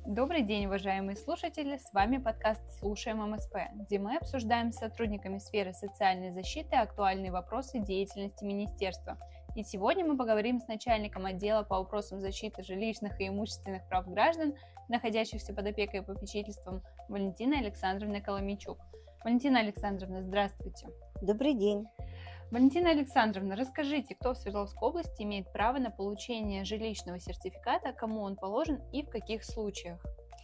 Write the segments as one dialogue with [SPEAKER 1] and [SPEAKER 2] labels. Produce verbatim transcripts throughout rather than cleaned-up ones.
[SPEAKER 1] Добрый день, уважаемые слушатели! С вами подкаст «Слушаем эм эс пэ», где мы обсуждаем с сотрудниками сферы социальной защиты актуальные вопросы деятельности министерства. И сегодня мы поговорим с начальником отдела по вопросам защиты жилищных и имущественных прав граждан, находящихся под опекой и попечительством, Валентиной Александровной Коломейчук. Валентина Александровна, здравствуйте!
[SPEAKER 2] Добрый день!
[SPEAKER 1] Валентина Александровна, расскажите, кто в Свердловской области имеет право на получение жилищного сертификата, кому он положен и в каких случаях?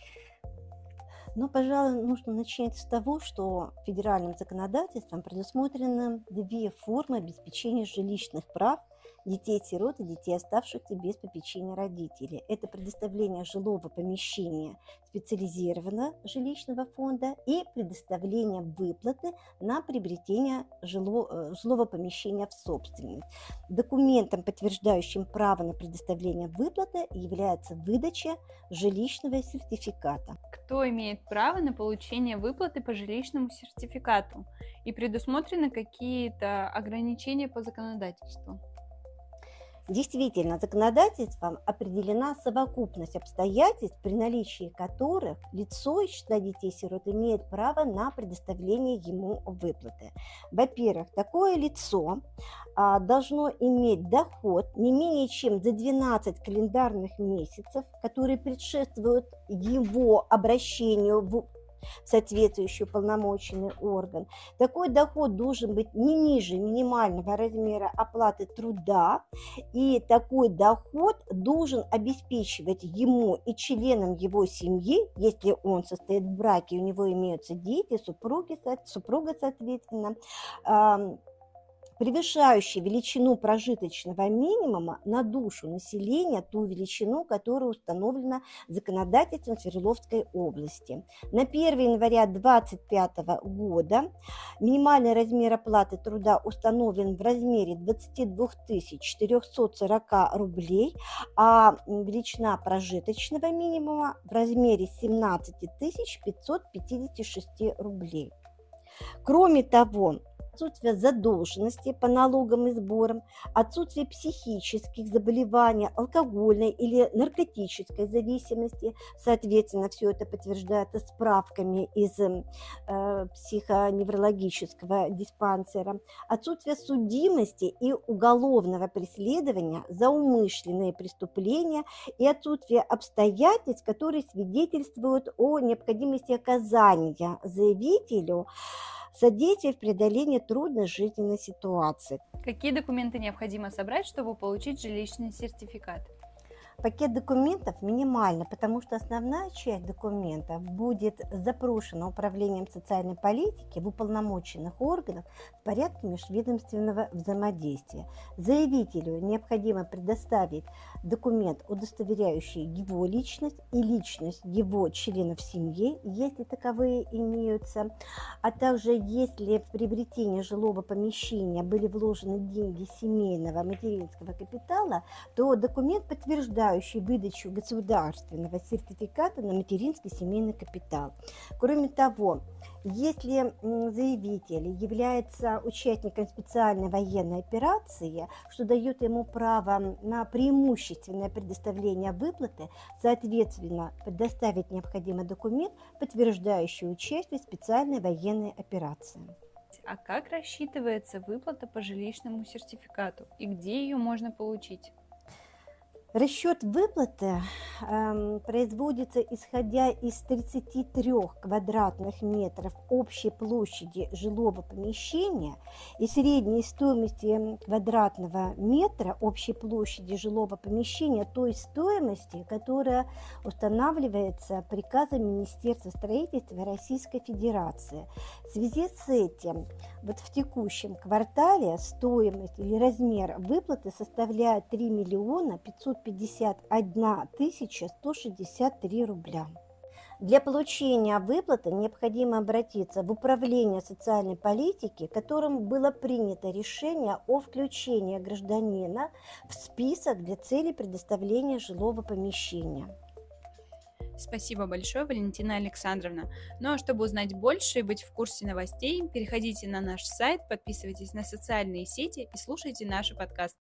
[SPEAKER 2] Ну, пожалуй, нужно начать с того, что федеральным законодательством предусмотрены две формы обеспечения жилищных прав детей-сирот и детей, оставшихся без попечения родителей. Это предоставление жилого помещения специализированного жилищного фонда и предоставление выплаты на приобретение жило, жилого помещения в собственность. Документом, подтверждающим право на предоставление выплаты, является выдача жилищного сертификата.
[SPEAKER 1] Кто имеет право на получение выплаты по жилищному сертификату? И предусмотрены какие-то ограничения по законодательству?
[SPEAKER 2] Действительно, законодательством определена совокупность обстоятельств, при наличии которых лицо из числа детей-сирот имеет право на предоставление ему выплаты. Во-первых, такое лицо а, должно иметь доход не менее чем за двенадцать календарных месяцев, которые предшествуют его обращению в соответствующий уполномоченный орган. Такой доход должен быть не ниже минимального размера оплаты труда, и такой доход должен обеспечивать ему и членам его семьи, если он состоит в браке, у него имеются дети, супруги, супруга, соответственно, превышающий величину прожиточного минимума на душу населения, ту величину, которая установлена законодательством Свердловской области. На первое января две тысячи двадцать пятого года минимальный размер оплаты труда установлен в размере двадцать две тысячи четыреста сорок рублей, а величина прожиточного минимума в размере семнадцать тысяч пятьсот пятьдесят шесть рублей. Кроме того, отсутствие задолженности по налогам и сборам, отсутствие психических заболеваний, алкогольной или наркотической зависимости, соответственно, все это подтверждается справками из э, психоневрологического диспансера, отсутствие судимости и уголовного преследования за умышленные преступления и отсутствие обстоятельств, которые свидетельствуют о необходимости оказания заявителю содействие в преодолении трудной жизненной ситуации.
[SPEAKER 1] Какие документы необходимо собрать, чтобы получить жилищный сертификат?
[SPEAKER 2] Пакет документов минимально, потому что основная часть документов будет запрошена Управлением социальной политики в уполномоченных органах в порядке межведомственного взаимодействия. Заявителю необходимо предоставить документ, удостоверяющий его личность и личность его членов семьи, если таковые имеются, а также если в приобретение жилого помещения были вложены деньги семейного материнского капитала, то документ подтверждает выдачу государственного сертификата на материнский семейный капитал. Кроме того, если заявитель является участником специальной военной операции, что дает ему право на преимущественное предоставление выплаты, соответственно, предоставить необходимый документ, подтверждающий участие в специальной военной операции.
[SPEAKER 1] А как рассчитывается выплата по жилищному сертификату и где ее можно получить?
[SPEAKER 2] Расчет выплаты э, производится исходя из тридцати трёх квадратных метров общей площади жилого помещения и средней стоимости квадратного метра общей площади жилого помещения той стоимости, которая устанавливается приказом Министерства строительства Российской Федерации. В связи с этим вот в текущем квартале стоимость или размер выплаты составляет три миллиона пятьсот пятьдесят одна тысяча сто шестьдесят три рубля. Для получения выплаты необходимо обратиться в Управление социальной политики, которым было принято решение о включении гражданина в список для цели предоставления жилого помещения.
[SPEAKER 1] Спасибо большое, Валентина Александровна. Ну а чтобы узнать больше и быть в курсе новостей, переходите на наш сайт, подписывайтесь на социальные сети и слушайте наши подкасты.